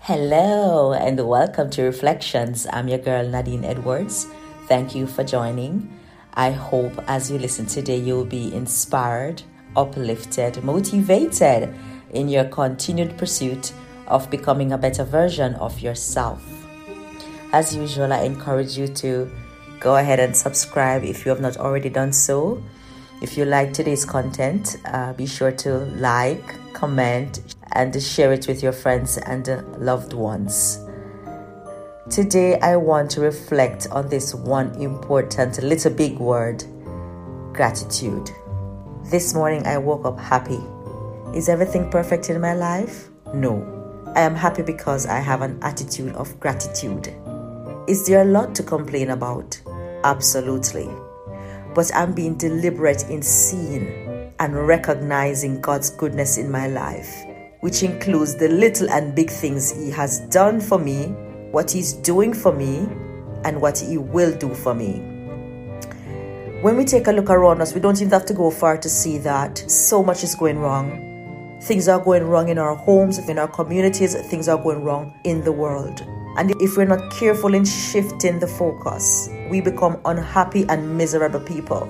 Hello and welcome to Reflections. I'm your girl Nadine Edwards. Thank you for joining. I hope as you listen today you'll be inspired, uplifted, motivated in your continued pursuit of becoming a better version of yourself. As usual, I encourage you to go ahead and subscribe if you have not already done so. If you like today's content, be sure to like, comment, and share it with your friends and loved ones. Today, I want to reflect on this one important little big word, gratitude. This morning, I woke up happy. Is everything perfect in my life? No. I am happy because I have an attitude of gratitude. Is there a lot to complain about? Absolutely. But I'm being deliberate in seeing and recognizing God's goodness in my life, which includes the little and big things He has done for me, what He's doing for me, and what He will do for me. When we take a look around us, we don't even have to go far to see that so much is going wrong. Things are going wrong in our homes, in our communities, things are going wrong in the world. And if we're not careful in shifting the focus, we become unhappy and miserable people.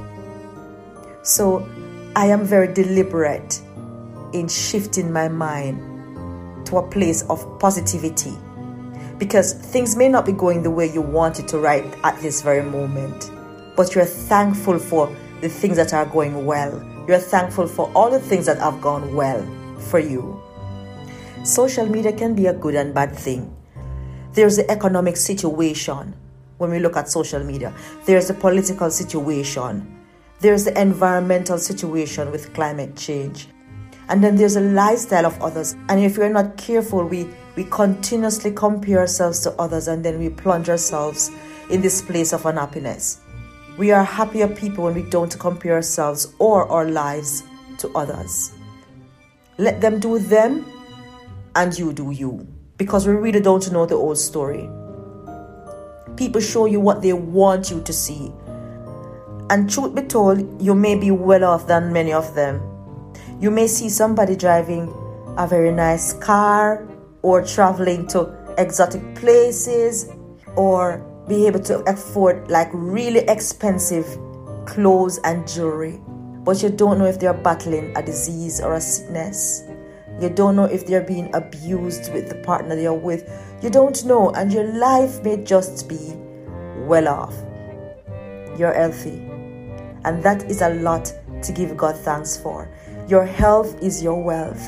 So I am very deliberate in shifting my mind to a place of positivity, because things may not be going the way you want it to right at this very moment, but you're thankful for the things that are going well. You're thankful for all the things that have gone well for you. Social media can be a good and bad thing. There's the economic situation when we look at social media. There's the political situation. There's the environmental situation with climate change. And then there's a lifestyle of others. And if we're not careful, we continuously compare ourselves to others, and then we plunge ourselves in this place of unhappiness. We are happier people when we don't compare ourselves or our lives to others. Let them do them and you do you. Because we really don't know the whole story. People show you what they want you to see. And truth be told, you may be well off than many of them. You may see somebody driving a very nice car, or traveling to exotic places, or be able to afford like really expensive clothes and jewelry. But you don't know if they're battling a disease or a sickness. You don't know if they're being abused with the partner they're with. You don't know, and your life may just be well off. You're healthy, and that is a lot to give God thanks for. Your health is your wealth.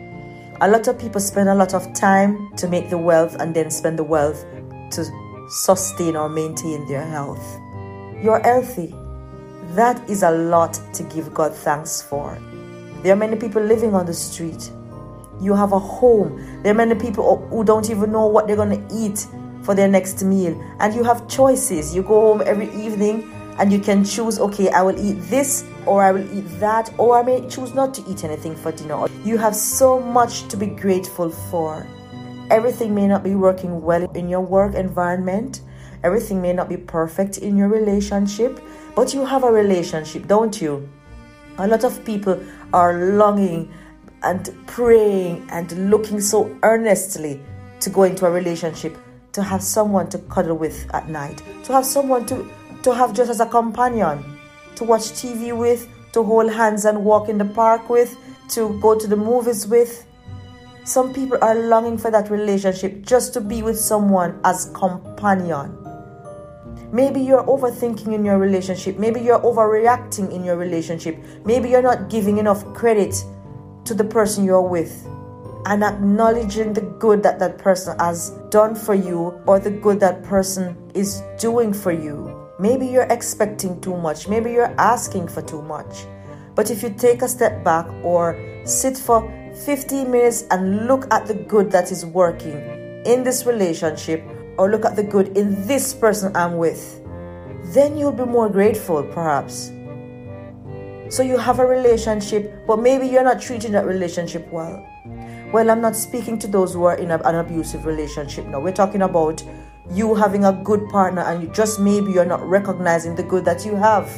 A lot of people spend a lot of time to make the wealth and then spend the wealth to sustain or maintain their health. You're healthy. That is a lot to give God thanks for. There are many people living on the street. You have a home. There are many people who don't even know what they're going to eat for their next meal. And you have choices. You go home every evening and you can choose, okay, I will eat this, or I will eat that, or I may choose not to eat anything for dinner. You have so much to be grateful for. Everything may not be working well in your work environment. Everything may not be perfect in your relationship, but you have a relationship, don't you? A lot of people are longing and praying and looking so earnestly to go into a relationship, to have someone to cuddle with at night, to have someone to have just as a companion, to watch TV with, to hold hands and walk in the park with, to go to the movies with. Some people are longing for that relationship, just to be with someone as companion. Maybe you're overthinking in your relationship. Maybe you're overreacting in your relationship. Maybe you're not giving enough credit to the person you're with and acknowledging the good that that person has done for you, or the good that person is doing for you. Maybe you're expecting too much. Maybe you're asking for too much. But if you take a step back or sit for 15 minutes and look at the good that is working in this relationship, or look at the good in this person I'm with, then you'll be more grateful, perhaps. So you have a relationship, but maybe you're not treating that relationship well. Well, I'm not speaking to those who are in an abusive relationship now. We're talking about you having a good partner, and you just maybe you're not recognizing the good that you have.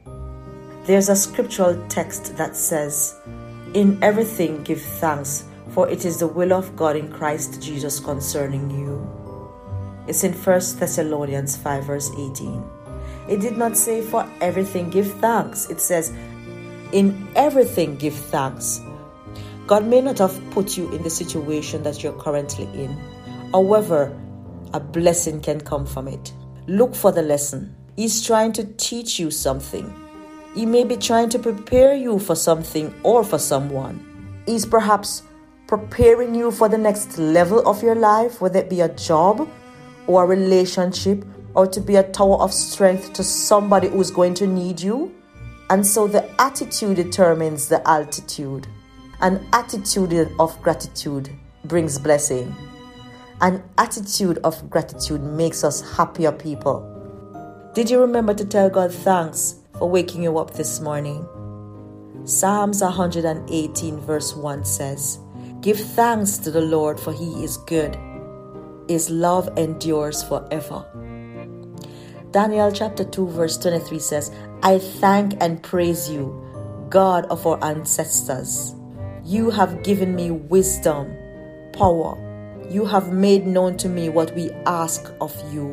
There's a scriptural text that says, "In everything give thanks, For it is the will of God in Christ Jesus concerning you. It's in 1 Thessalonians 5 verse 18. It did not say for everything give thanks. It says in everything give thanks. God may not have put you in the situation that you're currently in. However, a blessing can come from it. Look for the lesson. He's trying to teach you something. He may be trying to prepare you for something or for someone. He's perhaps preparing you for the next level of your life, whether it be a job or a relationship, or to be a tower of strength to somebody who's going to need you. And so the attitude determines the altitude. An attitude of gratitude brings blessing. An attitude of gratitude makes us happier people. Did you remember to tell God thanks for waking you up this morning? Psalms 118 verse 1 says, "Give thanks to the Lord, for he is good. His love endures forever." Daniel chapter 2 verse 23 says, "I thank and praise you, God of our ancestors. You have given me wisdom, power. You have made known to me what we ask of you."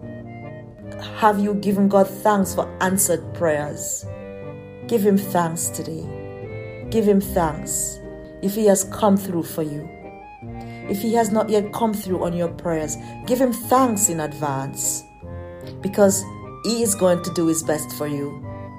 Have you given God thanks for answered prayers? Give him thanks today. Give him thanks if he has come through for you. If he has not yet come through on your prayers, give him thanks in advance, because he is going to do his best for you.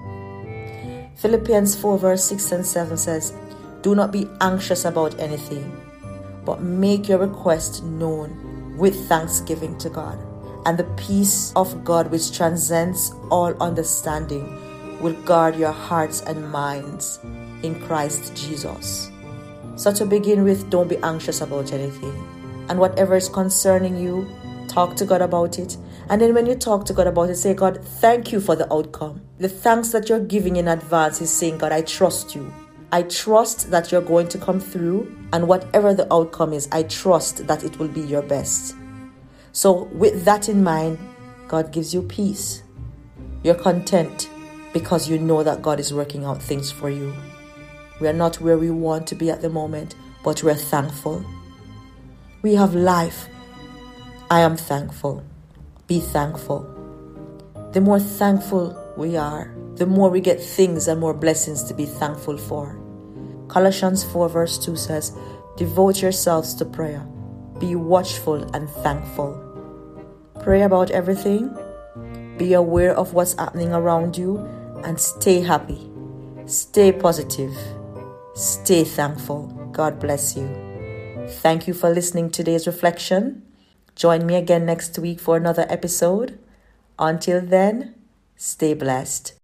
Philippians 4 verse 6 and 7 says, "Do not be anxious about anything, but make your request known with thanksgiving to God. And the peace of God, which transcends all understanding, will guard your hearts and minds in Christ Jesus." So to begin with, don't be anxious about anything. And whatever is concerning you, talk to God about it. And then when you talk to God about it, say, "God, thank you for the outcome." The thanks that you're giving in advance is saying, "God, I trust you. I trust that you're going to come through, and whatever the outcome is, I trust that it will be your best." So with that in mind, God gives you peace. You're content because you know that God is working out things for you. We are not where we want to be at the moment, but we're thankful. We have life. I am thankful. Be thankful. The more thankful we are, the more we get things and more blessings to be thankful for. Colossians 4 verse 2 says, "Devote yourselves to prayer. Be watchful and thankful." Pray about everything. Be aware of what's happening around you and stay happy. Stay positive. Stay thankful. God bless you. Thank you for listening to today's reflection. Join me again next week for another episode. Until then, stay blessed.